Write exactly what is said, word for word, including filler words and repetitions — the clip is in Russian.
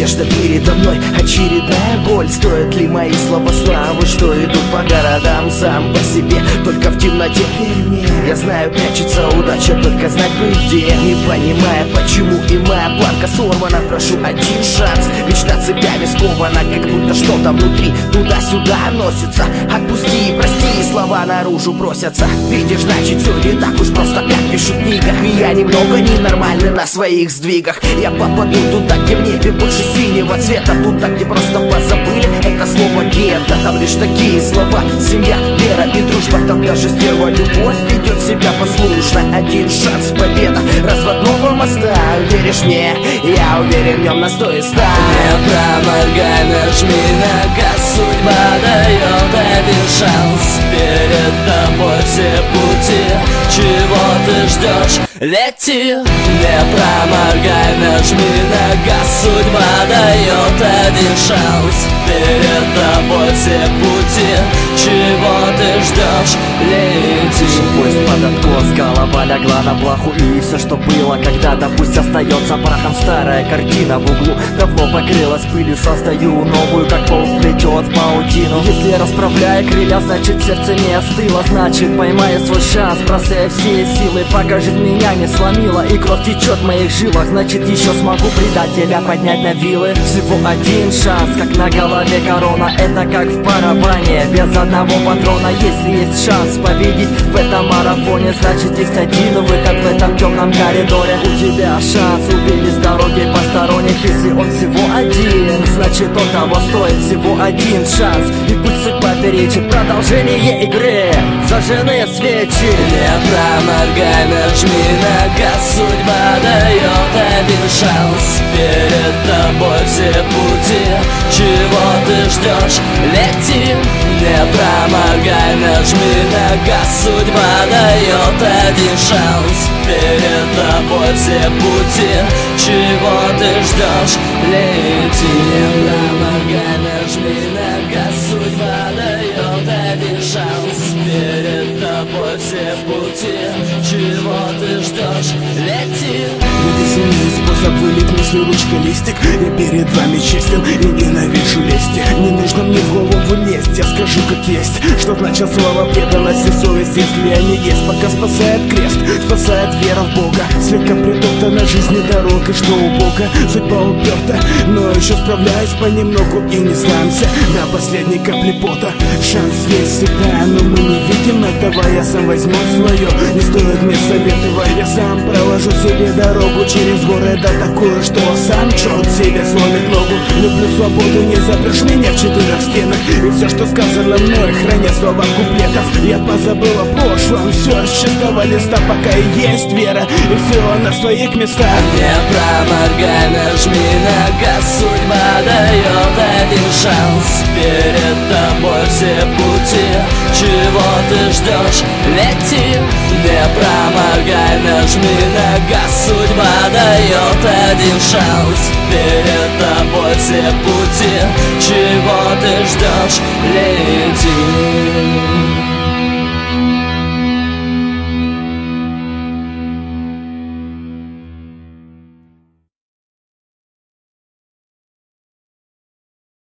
надежда передо мной, очередная боль. Стоят ли мои слова славы, что идут по городам сам по себе, только в темноте? Верь мне, я знаю, прячется удача, только знать бы где. Не понимая, почему и моя планка сорвана, прошу один шанс. Мечта цепями скована, как будто что-то внутри туда-сюда носится. Отпусти и прости, и слова наружу просятся. Видишь, значит, все не так уж просто, как пишут в книгах. И я немного ненормальный на своих сдвигах. Я попаду туда, где в небе больше синего цвета, туда, где просто позабыли это слово гетто. Там лишь такие слова: семья, вера и дружба. Там даже стерва любовь ведет себя послушно. Один шанс, победа разводного моста. Веришь мне? Я уверен, в нем на сто и ста. Не проморгай, нажми на газ, судьба дает один шанс. Перед тобой все пути, чего ты ждешь? Лети! Не проморгай, нажми на газ, судьба дает один шанс. Перед тобой все пути, чего ты ждешь? Лети! Поезд под откос, голова легла на плаху, и все, что было когда-то, пусть остается прахом. Старая картина в углу давно покрылась пылью, создаю новую, как паук плетет паутину. Если расправляя крылья, значит сердце не остыло, значит поймая свой шанс, бросая все силы, пока жизнь меня не сломила и кровь течет в моих жилах, значит еще смогу предателя поднять на вилы. Всего один шанс, как на голове корона, это как в барабане, без одного патрона. Если есть шанс победить в этом марафоне, значит есть один выход в этом темном коридоре. У тебя шанс убили с дороги посторонних, если он всего один, значит он того стоит. Всего один шанс, и пусть судьба перечит продолжение игры. Зажженные свечи. Не проморгай, нажми на газ, судьба дает один шанс. Перед тобой все пути, чего ты ждешь? Лети! Не проморгай, нажми на газ, судьба дает один шанс. Перед тобой все пути, чего ты ждешь? Лети! Не проморгай, нажми на газ, судьба дает один шанс. Перед тобой все пути, чего ты ждешь? Лети! Единственный способ вылить мысли ручкой листик. Я перед вами честен и ненавижу лести. Не нужно мне в голову лезть, я скажу как есть. Что значит слово преданность и совесть, если они есть? Пока спасает крест, спасает вера в Бога. Слегка притоптана жизни дорога, что у Бога судьба уперта, но еще справляюсь понемногу и не сдамся до последней капли пота. Шанс есть всегда, но мы не видим этого. Я сам возьму свое, не стоит мне советовать. Я сам проложу себе дорогу через горы, да такую, что сам черт себе сломит ногу. Люблю свободу, не запрешь меня в четырех стенах. И все, что сказано мной, храня слова куплетов. Я позабыл о прошлом, все с чистого листа, пока и есть вера, и все на своих местах. Не проморгай, нажми на газ, судьба дает один шанс. Перед тобой все пути, чего ты ждешь? Лети! Не проморгай, нажми на газ, судьба дает один шанс. Перед тобой все пути, чего ты ждешь? Лети!